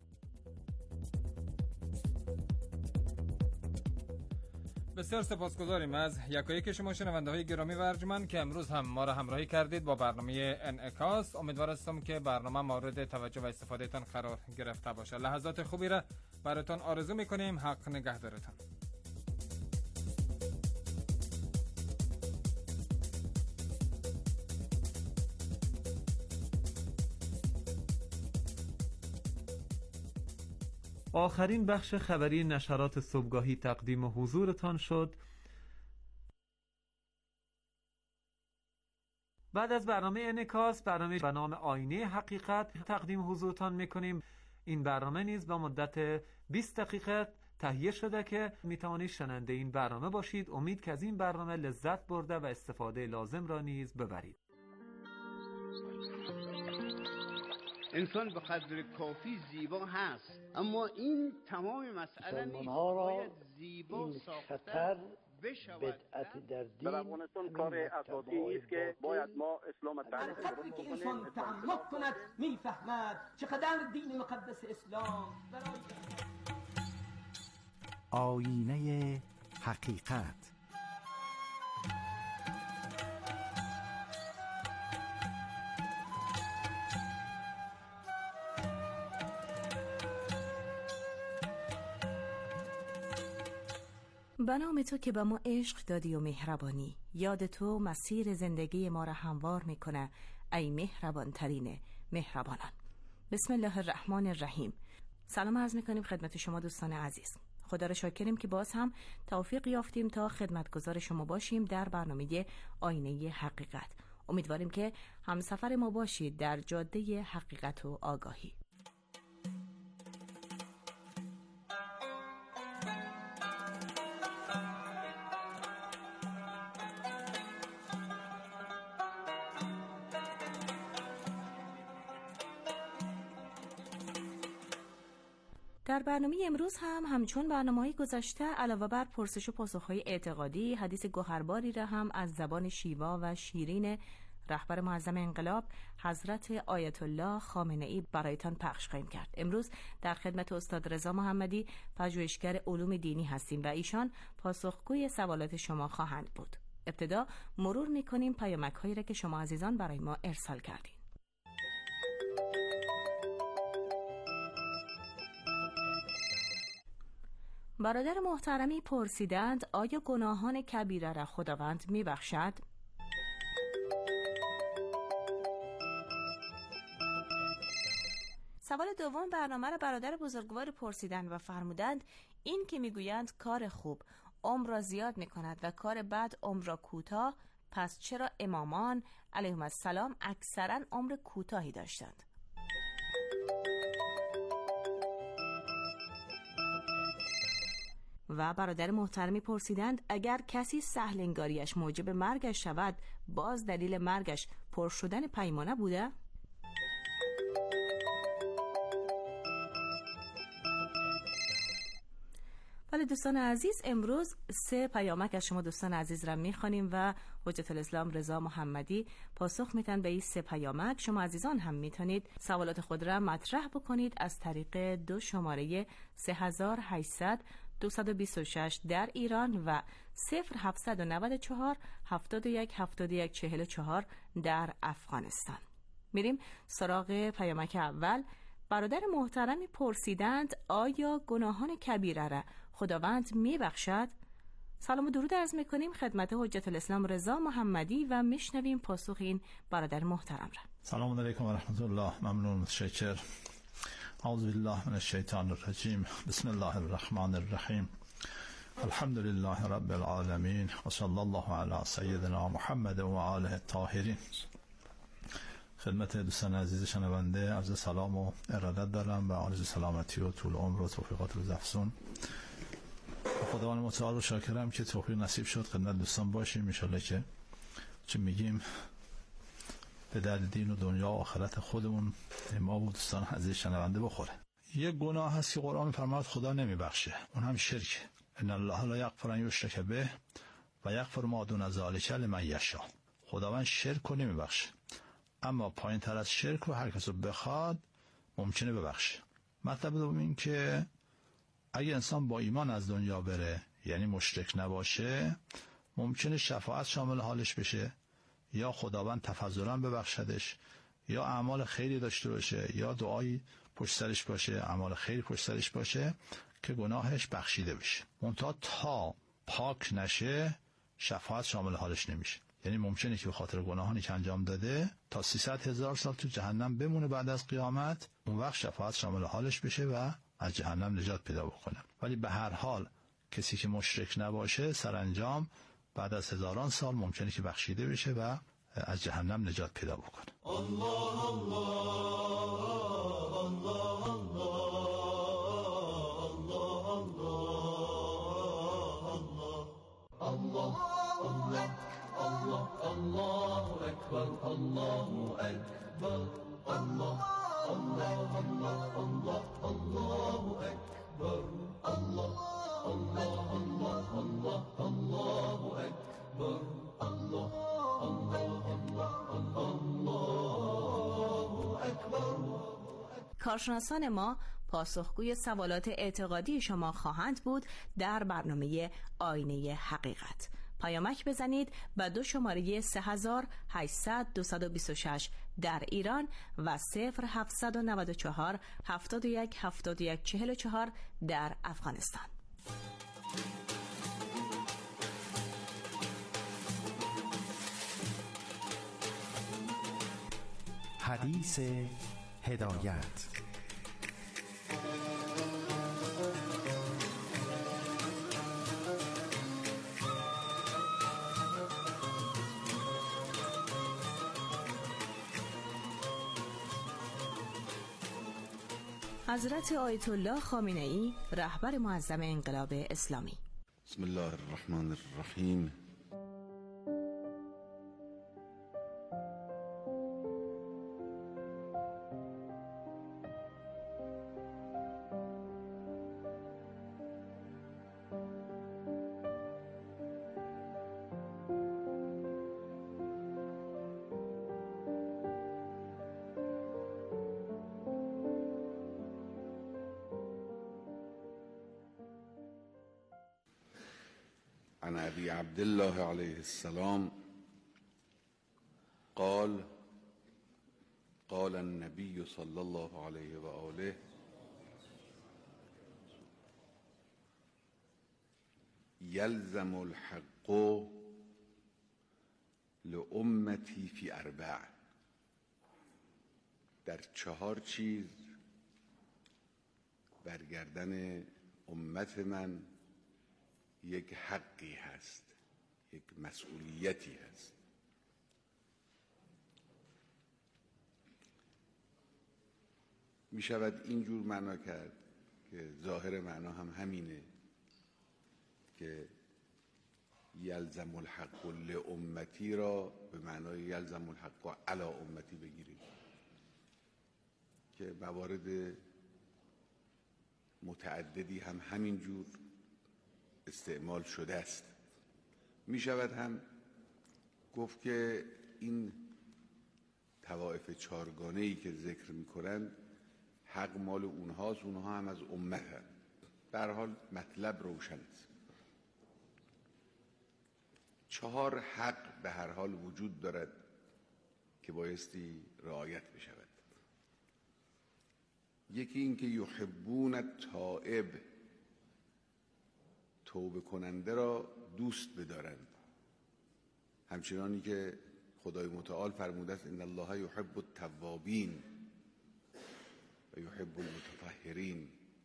بسیار سپاسگزاریم از یکایک شما شنونده‌های گرامی و ارجمند که امروز هم ما را همراهی کردید با برنامه انعکاس. امیدوار هستم که برنامه مورد توجه و استفادهتان قرار گرفته باشه. لحظات خوبی را براتون آرزو می‌کنیم. حق نگهدارتان. آخرین بخش خبری نشرات صبحگاهی تقدیم حضورتان شد. بعد از برنامه انعکاس، برنامه به نام آینه حقیقت تقدیم حضورتان میکنیم. این برنامه نیز با مدت 20 دقیقه تهیه شده که میتوانید شنونده این برنامه باشید. امید که از این برنامه لذت برده و استفاده لازم را نیز ببرید. انسان به قدر کافی زیبا هست، اما این تمام مسئله نیست. باید زیبا ساختن بشود. بدعت در افغانستان کار اساسی است که باید ما اسلام تعریف درست که انسان تعمق کند میفهمد چقدر دین مقدس اسلام آینه حقیقت. به نام تو که به ما عشق دادی و مهربانی، یاد تو مسیر زندگی ما را هموار میکنه ای مهربان ترین مهربانان. بسم الله الرحمن الرحیم. سلام عرض میکنیم خدمت شما دوستان عزیز. خدا را شاکریم که باز هم توفیق یافتیم تا خدمتگزار شما باشیم در برنامه آینه حقیقت. امیدواریم که همسفر ما باشید در جاده حقیقت و آگاهی. در برنامه امروز هم همچون برنامه‌های گذشته علاوه بر پرسش و پاسخ‌های اعتقادی، حدیث گوهرباری را هم از زبان شیوا و شیرین رهبر معظم انقلاب حضرت آیت الله خامنه‌ای برایتان پخش خواهیم کرد. امروز در خدمت استاد رضا محمدی پژوهشگر علوم دینی هستیم و ایشان پاسخگوی سوالات شما خواهند بود. ابتدا مرور می‌کنیم پیامک‌هایی را که شما عزیزان برای ما ارسال کردید. برادر محترمی پرسیدند آیا گناهان کبیره را خداوند میبخشد؟ سوال دوم برنامه را برادر بزرگوار پرسیدند و فرمودند این که میگویند کار خوب عمر را زیاد میکند و کار بد عمر را کوتاه، پس چرا امامان علیهم السلام اکثرا عمر کوتاهی داشتند؟ و برادر محترمی پرسیدند اگر کسی سهلنگاریش موجب مرگش شود باز دلیل مرگش پر شدن پیمانه بوده؟ و بله دوستان عزیز، امروز 3 پیامک از شما دوستان عزیز را میخوانیم و حجت الاسلام رضا محمدی پاسخ میتن به این 3 پیامک. شما عزیزان هم میتونید سوالات خود را مطرح بکنید از طریق 2 شماره 3800 226 در ایران و 0794 71 71 44 در افغانستان. میریم سراغ پیامک اول. برادر محترمی پرسیدند آیا گناهان کبیره را خداوند میبخشد؟ سلام و درود عرض میکنیم خدمت حجت الاسلام رضا محمدی و میشنویم پاسخ این برادر محترم را. سلام علیکم و رحمت الله. ممنون، متشکر. اعوذ بالله من الشیطان الرجیم. بسم الله الرحمن الرحیم. الحمد لله رب العالمین و صلی الله علی سیدنا محمد و آله الطاهرین. خدمت دوستان عزیز شنونده عرض سلام و ارادت دارم و آرزوی سلامتی و طول عمر و توفیقات روزافزون. خداوند متعال و شاکرم که توفیق نصیب شد خدمت دوستان باشیم. ان شاءالله که چه میگیم به درد دین و دنیا و آخرت خودمون ما و دوستان عزیز شنونده بخوره. یک گناه هست که قرآن می‌فرماید خدا نمیبخشه، اون هم شرک. ان الله لا یغفر ان یشرک به و یغفر ما دون ذلک لمن یشاء. خداوند شرک رو نمیبخشه، اما پایین تر از شرک رو هر کس رو بخواد ممکنه ببخشه. مطلب دوم این که اگه انسان با ایمان از دنیا بره، یعنی مشرک نباشه، ممکنه شفاعت شامل حالش بشه، یا خداوند تفضلا ببخشدش، یا اعمال خیری داشته باشه، یا دعایی پشت سرش باشه، اعمال خیری پشت سرش باشه که گناهش بخشیده بشه. منتها تا پاک نشه شفاعت شامل حالش نمیشه. یعنی ممکنه که به خاطر گناهانی که انجام داده تا 300,000 سال تو جهنم بمونه بعد از قیامت، اون وقت شفاعت شامل حالش بشه و از جهنم نجات پیدا بکنه. ولی به هر حال کسی که مشرک نباشه سرانجام بعد از هزاران سال ممکنه که بخشیده بشه و از جهنم نجات پیدا بکنه. الله الله الله الله الله الله الله اکبر الله اکبر الله الله الله الله الله اکبر الله الله الله الله الله اکبر الله الله الله الله اکبر. کارشناسان ما پاسخگوی سوالات اعتقادی شما خواهند بود در برنامه آینه حقیقت. پیامک بزنید به 2 شماره 3800 226 در ایران و 0794 71 71 44 در افغانستان. حدیث هدایت. حضرت آیت الله خامنه‌ای رهبر معظم انقلاب اسلامی. بسم الله الرحمن الرحیم. عن ابي عبد الله عليه السلام قال قال النبي صلى الله عليه وآله يلزم الحق لأمتي في 4. در 4 چیز برگردن امت من یک حقی هست، یک مسئولیتی هست. می شود اینجور معنا کرد که ظاهر معنا هم همینه که یلزم الحق لامتی را به معنای یلزم الحق علی امتی بگیریم که موارد متعددی هم همینجور استعمال شده است. می شود هم گفت که این طوائف چارگانه‌ای که ذکر می‌کنند حق مال اونهاست، اونها هم از امت هم. به هر حال مطلب روشن است. 4 حق به هر حال وجود دارد که بایستی رعایت بشود. یکی این که یحبون التائب، توبه کننده را دوست بدارند، همچنانی که خدای متعال فرموده است ان الله یحب التوابین و یحب المتطهرین.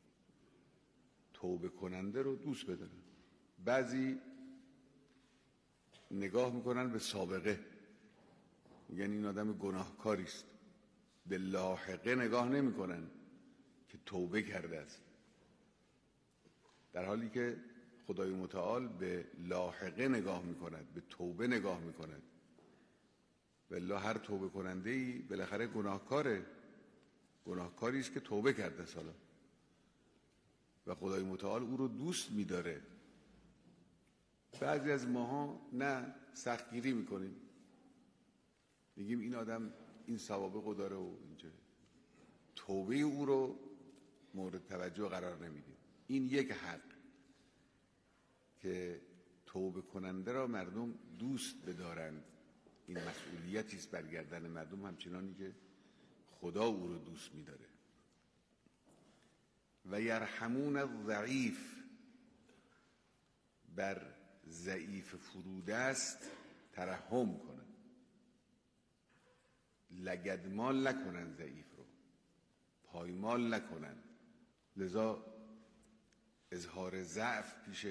توبه کننده رو دوست بدارن. بعضی نگاه میکنن به سابقه، میگن این آدم گناهکاری است، به لاحقه نگاه نمیکنن که توبه کرده است، در حالی که خدای متعال به لاحقه نگاه میکند، به توبه نگاه میکند. والله هر توبه کننده ای بالاخره گناهکاری است که توبه کرده سالا و خدای متعال او رو دوست می‌داره. بعضی از ماها نه، سختگیری میکنیم، میگیم این آدم این سوابقو داره و اینجا توبه او رو مورد توجه قرار نمیدیم. این یک حق که توبه کننده را مردم دوست بدارند. این مسئولیتی است بر گردن مردم، همچنانی که خدا او رو دوست می‌داره. و یرحمون الضعیف، بر ضعیف فرودست ترحم کنند، لگدمال نکنند، ضعیف رو پایمال نکنند. لذا اظهار ضعف پیش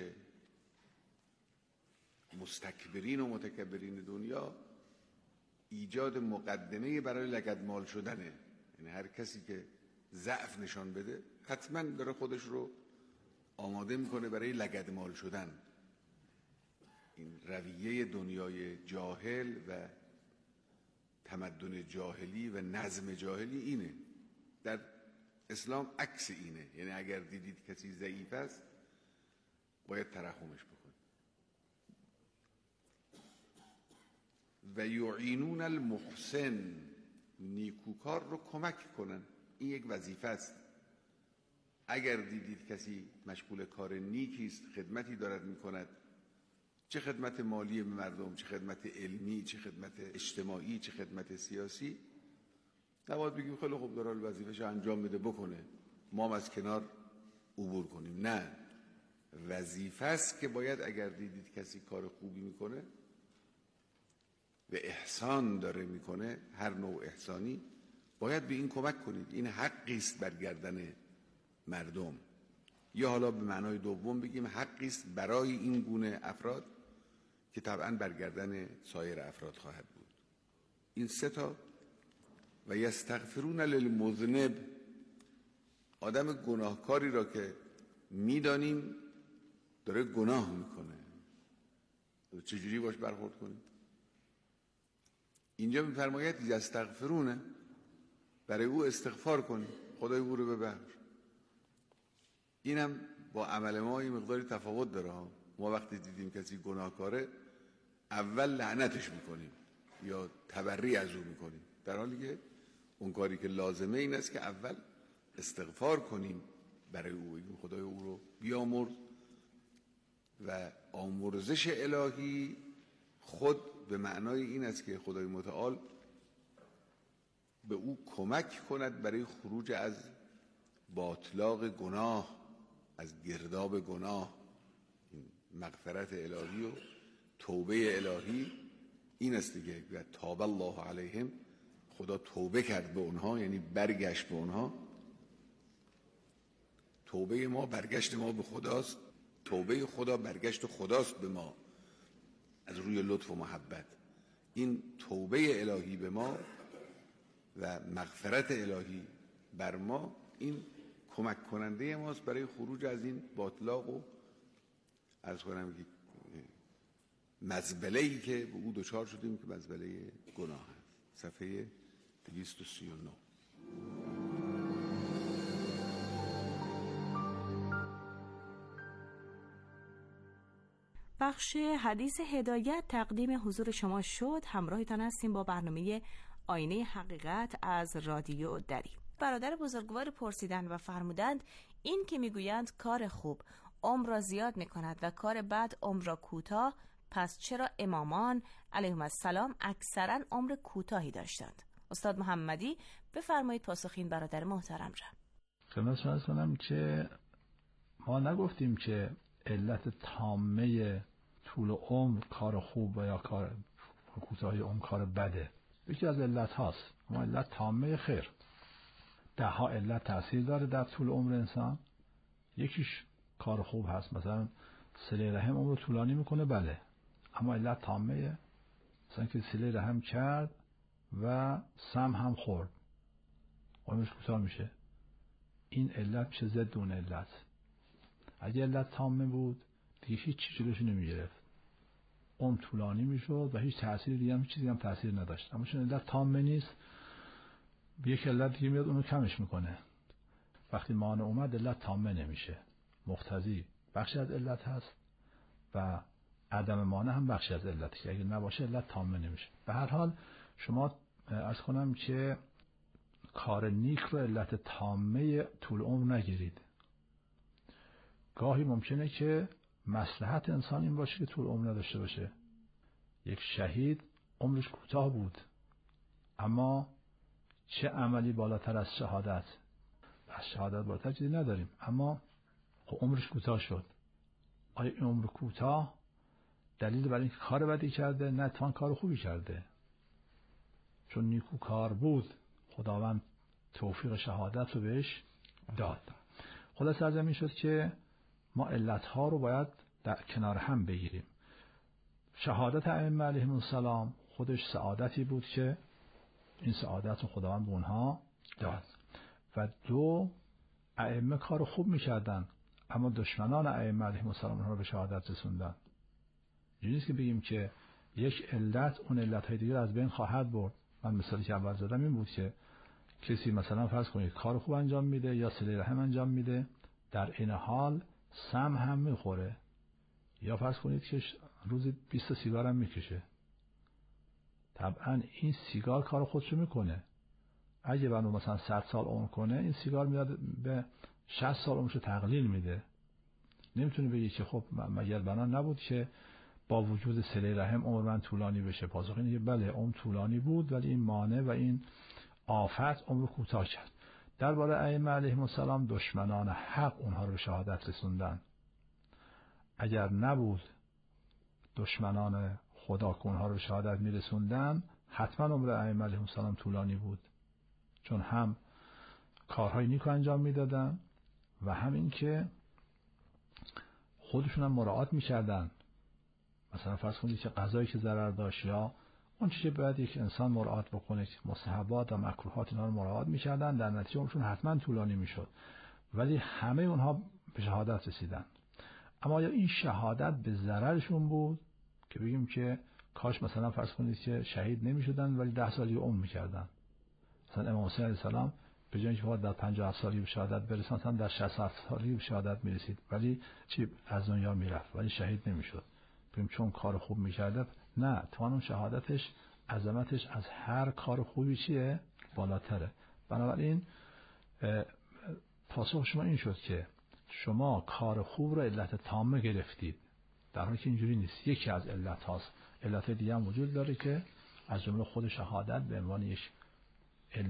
مستکبرین و متکبرین دنیا ایجاد مقدمه برای لگدمال شدنه. یعنی هر کسی که ضعف نشان بده حتما داره خودش رو آماده میکنه برای لگدمال شدن. این رویه دنیای جاهل و تمدن جاهلی و نظم جاهلی اینه. در اسلام عکس اینه. یعنی اگر دیدید کسی ضعیف است باید ترحمش بکنید. و یعینون المحسن، نیکوکار رو کمک کنن. این یک وظیفه است. اگر دیدید کسی مشغول کار نیکی است، خدمتی دارد میکند، چه خدمت مالی به مردم، چه خدمت علمی، چه خدمت اجتماعی، چه خدمت سیاسی، نباید بگیم خیلی خوب داره وظیفه‌ش انجام میده بکنه، ما هم از کنار عبور کنیم. نه، وظیفه است که باید اگر دیدید کسی کار خوبی میکنه و احسان داره میکنه، هر نوع احسانی، باید به این کمک کنید. این حقی است بر گردن مردم. یا حالا به معنای دوم بگیم حقی است برای این گونه افراد که طبعا بر گردن سایر افراد خواهد بود. این 3 تا. و یستغفرون للمذنب، آدم گناهکاری را که میدانیم داره گناه میکنه، چجوری باش برخورد کنیم؟ اینجا میفرماید یستغفرونه، برای او استغفار کنیم، خدای او رو ببخش. اینم با عمل ما این مقداری تفاوت داره. ما وقتی دیدیم کسی گناهکاره اول لعنتش میکنیم یا تبری از او میکنیم، در حالی که اون کاری که لازمه این است که اول استغفار کنیم برای او، بگیم خدای او رو بیامرز. و آمرزش الهی خود به معنای این است که خدای متعال به او کمک کند برای خروج از باطلاق گناه، از گرداب گناه. مغفرت الهی و توبه الهی این است دیگه. تاب الله علیهم، خدا توبه کرد به اونها، یعنی برگشت به اونها. توبه ما برگشت ما به خداست، توبه خدا برگشت خداست به ما از روی لطف و محبت. این توبه الهی به ما و مغفرت الهی بر ما، این کمک کننده ماست برای خروج از این باطلاق و عرض کنم که مزبله‌ای که به او دچار شدیم که مزبله گناه است. صفحه 239. بخش حدیث هدایت تقدیم حضور شما شد. همراهتان هستیم با برنامه آینه حقیقت از رادیو دری. برادر بزرگوار پرسیدند و فرمودند این که میگویند کار خوب عمر را زیاد میکند و کار بد عمر را کوتاه، پس چرا امامان علیهم السلام اکثرا عمر کوتاهی داشتند؟ استاد محمدی بفرمایید پاسخ این برادر محترم را. خدمت شما کنم که ما نگفتیم که علت تامه طول عمر کار خوب و یا کار کوتاهی عمر کار بده. یکی از علت هاست، اما علت تامه خیر. 10 علت تاثیر داره در طول عمر انسان. یکیش کار خوب هست، مثلا صله رحم عمر طولانی میکنه، بله، اما علت تامه مثلا که صله رحم کرد و سم هم خورد عمرش کوتاه میشه، این علت میشه ضد اون علت. اگه علت تامه بود دیگه هیچ چیزی جلوش نمیگرفت، عمر طولانی میشد و هیچ تأثیر دیگه هم هیچ چیزی هم تأثیر نداشت. اما چون علت تامه نیست، یک علت دیگه میاد اونو کمش میکنه. وقتی مانع اومد علت تامه نمیشه، مقتضی بخشی از علت هست و عدم مانع هم بخشی از علتی که اگه نباشه علت تامه نمیشه. به هر حال شما عرض کنم که کار نیک رو علت تامه طول عمر نگیرید. گاهی ممکنه که مصلحت انسان این باشه که طول عمر نداشته باشه. یک شهید عمرش کوتاه بود، اما چه عملی بالاتر از شهادت؟ از شهادت بالاتر چیزی نداریم، اما عمرش کوتاه شد. آیا این عمر کوتاه دلیل برای اینکه کار بدی کرده؟ نه، اتفاقاً کار خوبی کرده. چون نیکو کار بود خداوند توفیق شهادت رو بهش داد. خلاصه از این شد که ما علتها رو باید در کنار هم بگیریم. شهادت ائمه علیهم السلام خودش سعادتی بود که این سعادت رو خداوند به اونها داد. و 2 ائمه کار خوب میکردن، اما دشمنان ائمه علیهم السلام اونها رو به شهادت رسوندن. اینجوری نیست که بگیم که یک علت اون علتهای دیگر از بین خواهد برد. من مثالی که اول زدم این بود که کسی مثلا فرض کنید کار خوب انجام میده یا صله رحم انجام میده، در این حال سم هم میخوره، یا فرض کنید که روزی 20 سیگار هم میکشه. طبعا این سیگار کار خودشو میکنه. اگه بنو مثلا 100 سال عمر کنه، این سیگار میاد به 60 سال عمرشو تقلیل میده. نمیتونه بگی که خب مگر بنا نبود که با وجود صله رحم عمر من طولانی بشه؟ پاسخ اینه که بله، عمر طولانی بود، ولی این مانع و این آفت عمر کوتاه کرد. درباره ائمه علیهم السلام دشمنان حق اونها رو به شهادت رسوندن. اگر نبود دشمنان خدا که اونها رو به شهادت میرسوندن، حتما عمر ائمه علیهم السلام طولانی بود، چون هم کارهای نیک انجام میدادن و هم این که خودشون هم مراعات میکردن. مثلا فرض کنید که غذایی که ضرر داشت یا اون چیزی باید یک انسان مراعات بکنه، مستحبات و مکروهات اینا رو مراعات میکردن، در نتیجه عمرشون حتما طولانی میشد. ولی همه اونها به شهادت رسیدن. اما آیا این شهادت به ضررشون بود که بگیم که کاش مثلا فرض کنید که شهید نمیشدن ولی 10 سالی عمر میکردن؟ مثلا امام حسین علیه السلام به جای اینکه در 57 سالی به شهادت برسن، مثلا در 67 سالی به شهادت میرسید، ولی چی از دنیا میرفت ولی شهید نمیشد. بگیم چون کار خوب میکرده؟ نه، تو اون شهادتش، عظمتش از هر کار خوبی چیه؟ بالاتره. بنابراین پاسخ شما این شد که شما کار خوب رو علت تامه گرفتید، در حالی که اینجوری نیست. یکی از علت هاست، علت دیگه هم وجود داره که از جمله خود شهادت به عنوان یک